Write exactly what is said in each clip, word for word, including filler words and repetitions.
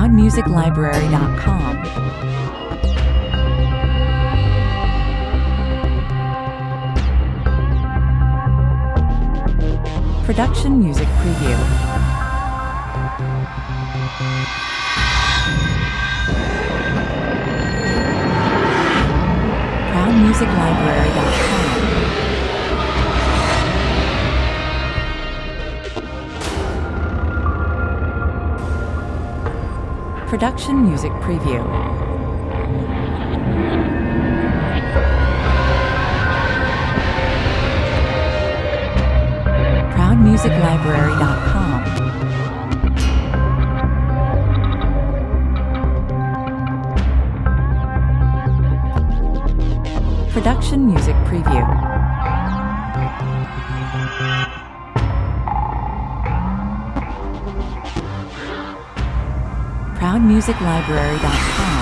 proud music library dot com. Production Music Preview. proud music library dot com. Production Music Preview. proud music library dot com. Production Music Preview. proud music library dot com.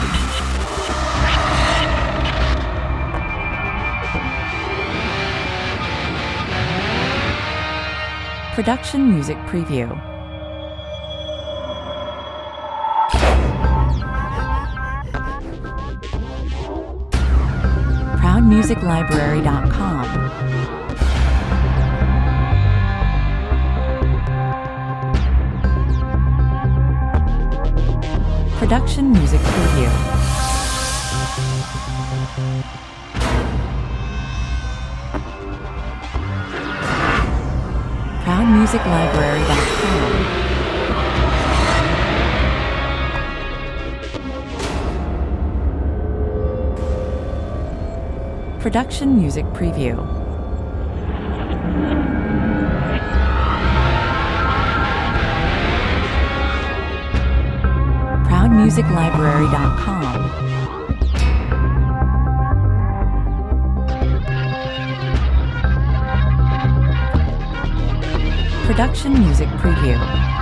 Production Music Preview. proud music library dot com. Production Music Preview. proud music library dot com. Production Music Preview. proud music library dot com. Production Music Preview.